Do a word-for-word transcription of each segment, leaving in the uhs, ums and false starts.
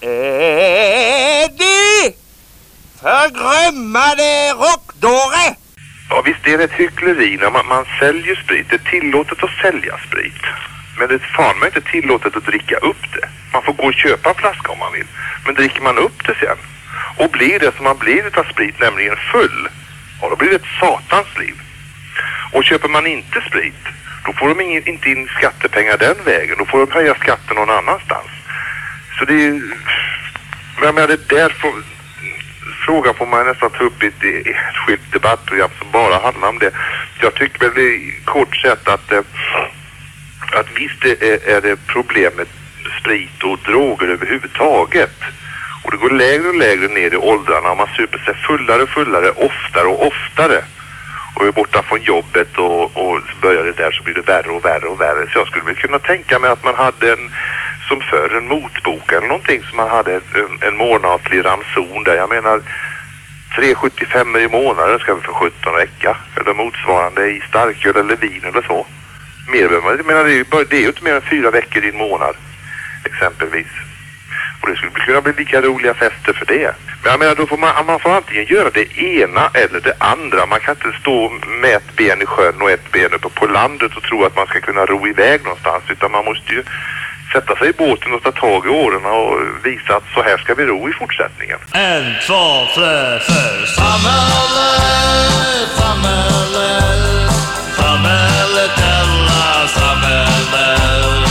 Eddie! Förgrömmade rockdåre! Ja, visst är det ett hyckleri när man, man säljer sprit. Det är tillåtet att sälja sprit. Men det är fan man inte tillåtet att dricka upp det. Man får gå och köpa en flaska om man vill. Men dricker man upp det sen och blir det som man blir utav sprit, nämligen full, ja, då blir det ett satans liv. Och köper man inte sprit, då får de ingen, inte in skattepengar den vägen. Då får de höja skatten någon annanstans. Så det är... Men jag det där får... Frågan får man nästan ta upp i ett, i ett skilt debattprogram som bara handlar om det. Jag tycker väl det är kort sett att, att visst är, är det problem med sprit och droger överhuvudtaget. Och det går lägre och lägre ner i åldrarna och man super sig fullare och fullare, oftare och oftare. Och är borta från jobbet och, och börjar det där så blir det värre och värre och värre. Så jag skulle väl kunna tänka mig att man hade en, som för en motbok eller någonting, som man hade en, en månatlig ranson där. Jag menar tre sjuttiofem i månaden ska vi för sjutton räcka. Eller motsvarande i starköl eller vin eller så. Mer behöver man. Jag menar det är ju, bara, det är ju inte mer än fyra veckor i en månad exempelvis. Och det skulle kunna bli lika roliga fester för det. Men jag menar, då får man, man får antingen göra det ena eller det andra. Man kan inte stå med ett ben i sjön och ett ben uppe på landet och tro att man ska kunna ro iväg någonstans. Utan man måste ju sätta sig i båten och ta tag i åren och visa att så här ska vi ro i fortsättningen. En, två, tre, fyra. Samhället, samhället, samhället, alla samhället.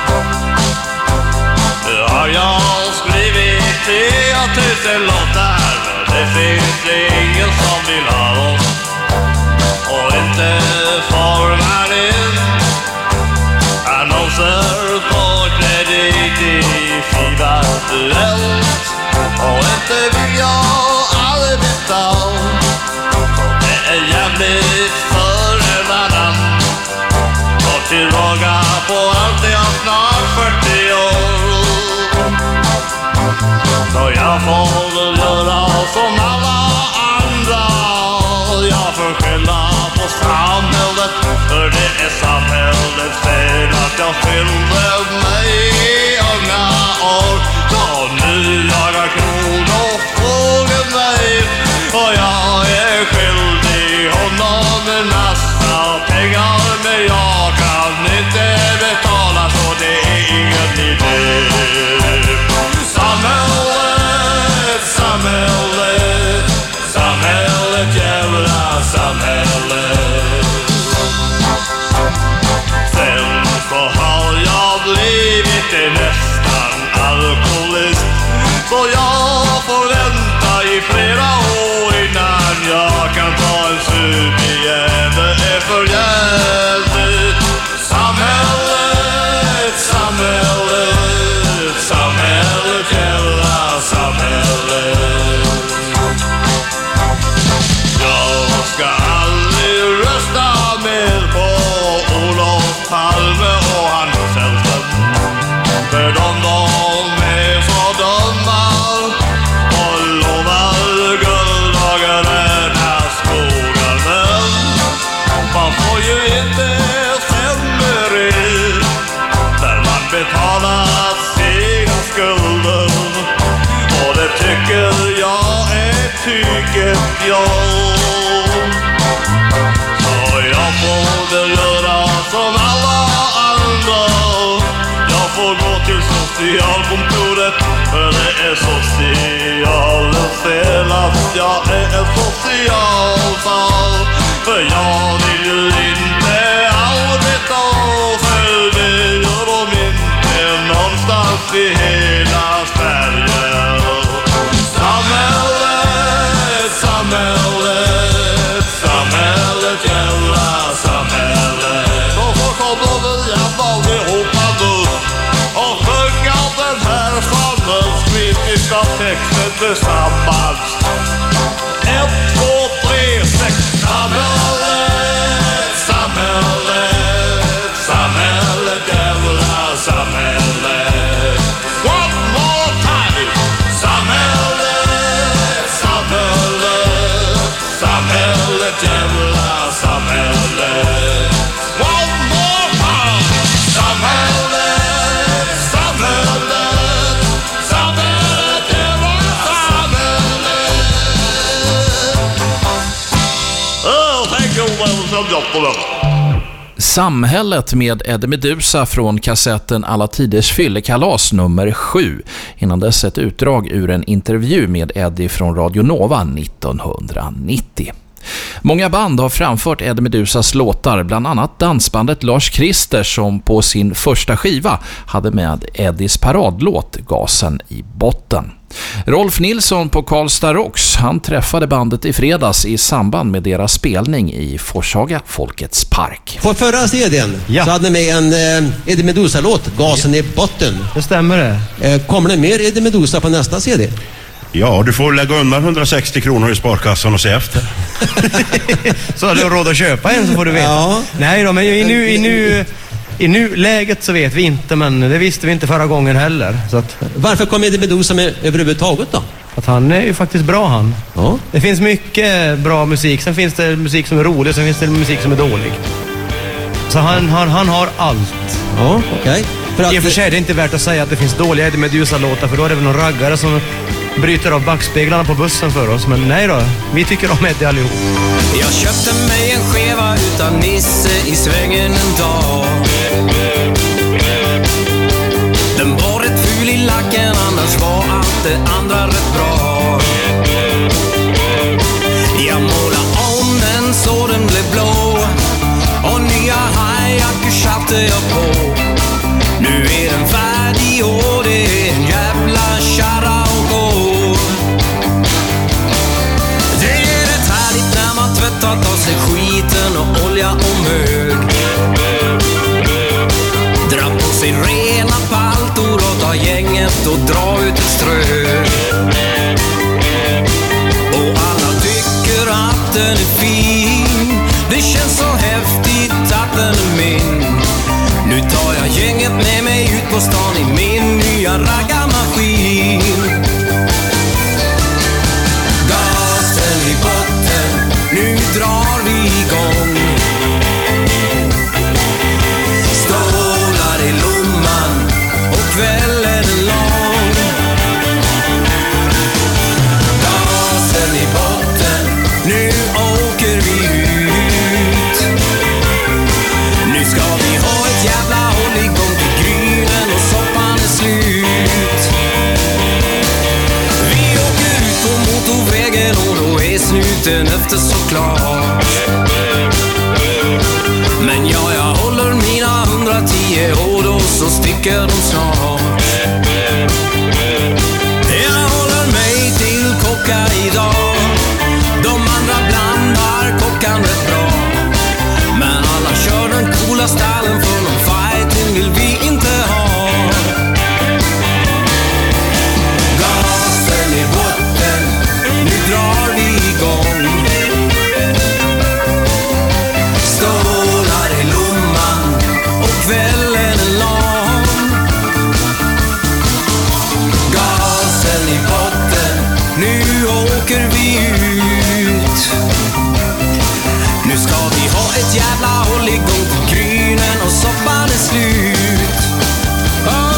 Har jag skrivit tiotusen låtar, det finns ingen som vill ha oss. Och inte får man in annonser på kredit i Fiva-duellt. Och inte vill jag arbeta, det är jävligt för en annan. Och tillbaka på allt jag snart fyrtio år. Så jag får väl göra som alla andra. Jag får skälla på samhället, för det är samhällets fel att jag fyllde mig i unga år. Så nu jagar kronor frågar mig, och jag är skyldig honom en massa pengar. Men jag kan inte betala, så det är ingen idé. Samhället, samhället, samhället, jävla samhället. Sen så har jag blivit nästan alkoholist, så jag får vänta i flera år innan jag kan ta en sup igen. Det är för jävligt. Samhället, samhället, samhället, jävla samhället. Jag ska aldrig rösta mer på Olof Palme och hans sällskap, för de de är så dumma och lovar guld och gröna skogar. Men man får ju inte stämmer i när man betalar sina skulder. Och det tycker jag är tycket jag. Så jag får väl göra som alla andra. Jag får gå till socialkontoret, för det är socialens fel att jag är en socialfall. För jag vill ju inte arbeta, för det gör de inte någonstans i hela Sverige. Samhället, samhället, samhället, jävla samhället. Så får komma via allihopa nu och sjunga den här samhällskritiska texten tillsammans. Ett, två, tre, sex. Samhället, samhället, samhället, jävla samhället. One more time. Samhället, samhället, samhället, jävla samhället. One more time. Samhället, samhället, samhället. sälja på den. Samhället med Eddie Meduza från kassetten Alla tiders fyllekalas nummer sju. Innan dess ett utdrag ur en intervju med Eddie från Radio Nova nittonhundranittio. Många band har framfört Eddie Meduzas låtar, bland annat dansbandet Lars Christer som på sin första skiva hade med Eddies paradlåt Gasen i botten. Rolf Nilsson på Karlstad Rocks, han träffade bandet i fredags i samband med deras spelning i Forshaga Folkets Park. På förra C D:n Ja. så hade ni med en eh, Eddie Meduza-låt, Gasen i botten. Det stämmer det. Eh, kommer det mer Eddie Meduza på nästa C D? Ja, du får lägga undan hundrasextio kronor i sparkassan och se efter. Så har du råd att köpa en så får du veta. Ja. Nej då, men i, nu, i, nu, i nuläget så vet vi inte, men det visste vi inte förra gången heller. Så att, Varför kom Eddie Meduza med överhuvudtaget då? att han är ju faktiskt bra han. Ja. Det finns mycket bra musik. Sen finns det musik som är rolig, sen finns det musik som är dålig. Så han, han, han har allt. Ja, okej. För I och för sig är det inte värt att säga att det finns dåliga Eddie Meduza-låtar, för då är det väl någon raggare som bryter av backspeglarna på bussen för oss. Men nej då, vi tycker om Eddie allihop. Jag köpte mig en skeva utan Nisse i svängen en dag. Den var rätt ful i lacken, annars var allt det andra rätt bra. Jag målade om den så den blev blå, och nya hijackor satte jag på. Nu är den färdig och det är en jävla kärra att gå. Det är rätt härligt när man tvättat av sig skiten och olja och mög. Dra på sig rena paltor och ta gänget och dra ut ett strö. Och alla tycker att den är fin. Det känns så häftigt att den är min. Nu tar jag gänget med mig ut på stan i min nya raggarmaskin. Gasen i botten, nu drar vi igång. Stålar i lomman och kvällen är lång. Gasen i botten, nu åker vi ut. Nu ska vi ha ett jävla håll igång till grynen och soppan är slut. Vi åker ut på motorvägen och då är snuten efter såklart. Men ja, jag håller mina hundratio och då så sticker de snart. Jag håller mig till kocka idag. De andra blandar kockan rätt bra. Men alla kör den coola stallen, för någon fighting vill vi inte ha. Gasen i botten, nu drar vi igång. Stålar i lomman och kvällen är lång. Gasen i botten, nu åker vi ut. Nu ska vi ha ett jävla håll igång till grynen och soppan är slut. Oh!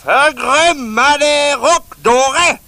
Förgrömmade rockdåre!